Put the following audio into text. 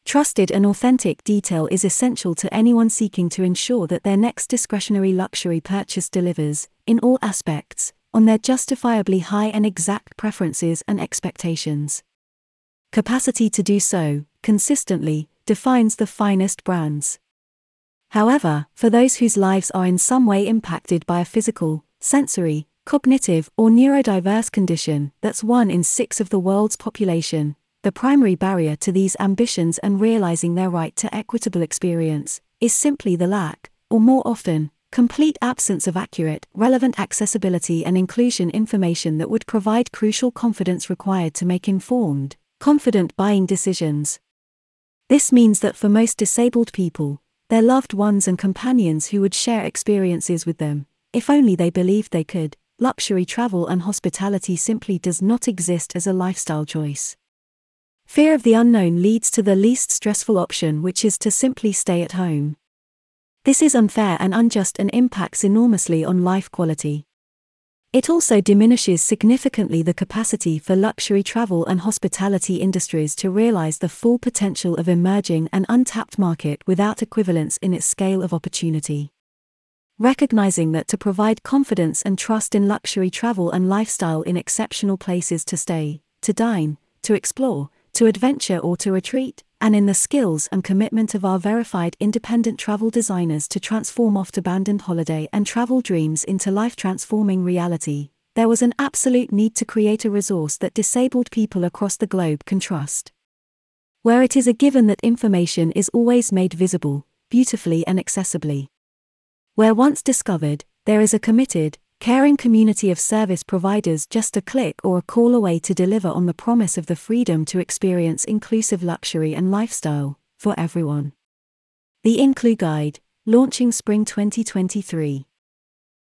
Trusted and authentic detail is essential to anyone seeking to ensure that their next discretionary luxury purchase delivers, in all aspects, on their justifiably high and exact preferences and expectations. Capacity to do so, consistently, defines the finest brands. However, for those whose lives are in some way impacted by a physical, sensory, cognitive, or neurodiverse condition, that's 1 in 6 of the world's population, the primary barrier to these ambitions and realizing their right to equitable experience is simply the lack, or more often, complete absence of accurate, relevant accessibility and inclusion information that would provide crucial confidence required to make informed, confident buying decisions. This means that for most disabled people, their loved ones and companions who would share experiences with them, if only they believed they could, luxury travel and hospitality simply does not exist as a lifestyle choice. Fear of the unknown leads to the least stressful option, which is to simply stay at home. This is unfair and unjust and impacts enormously on life quality. It also diminishes significantly the capacity for luxury travel and hospitality industries to realize the full potential of emerging and untapped market without equivalence in its scale of opportunity. Recognizing that to provide confidence and trust in luxury travel and lifestyle in exceptional places to stay, to dine, to explore, to adventure or to retreat, and in the skills and commitment of our verified independent travel designers to transform oft-abandoned holiday and travel dreams into life-transforming reality, there was an absolute need to create a resource that disabled people across the globe can trust. Where it is a given that information is always made visible, beautifully and accessibly. Where once discovered, there is a committed, caring community of service providers just a click or a call away to deliver on the promise of the freedom to experience inclusive luxury and lifestyle, for everyone. The Inclu Guide, launching Spring 2023.